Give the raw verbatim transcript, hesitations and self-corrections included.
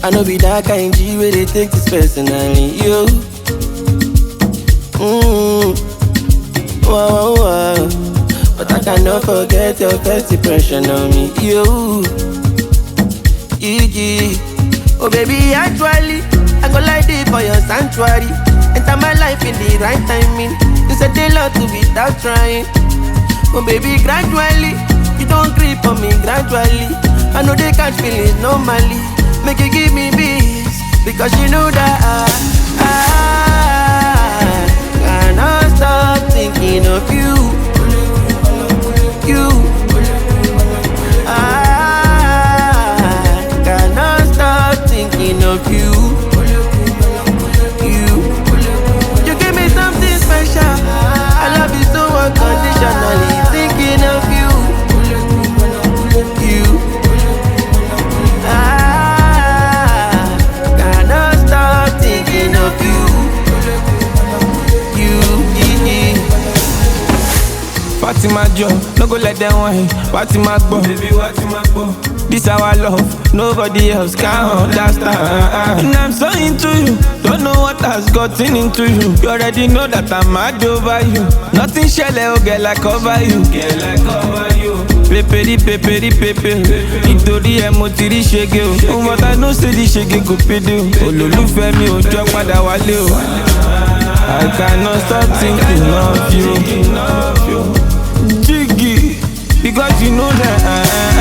I know be that kind G where they take this personally, yo. Mmm, wow, wow, wow. But I cannot forget your first impression on me, yo. Iggy, oh baby, actually, I go like this for your sanctuary. Enter my life in the right timing. You said a lot to without trying. Oh baby, gradually, you don't creep on me gradually. I know they catch feelings normally. Make you give me peace, because you know that I, I cannot stop thinking of you. You, I cannot stop thinking of you. You, you give me something special. I love you so unconditionally. Thinking of you. You, I cannot stop thinking of you. You, Fatima Joe, no go let them wine. Fatima Bo, baby, Fatima Bo. This our love, nobody else can understand. And I'm so into you, don't know what has gotten into you. You already know that I'm mad over you. Nothing shall oh girl like cover you. Girl like cover you. Pepe di pepe di pepe. Nítorí ẹ mo ti rí ṣege o. But I know say the ṣege kò péde o. Olólùfẹ́ mi ò jọ padà wálé o. I cannot stop thinking of you. Jiggy, because you know that.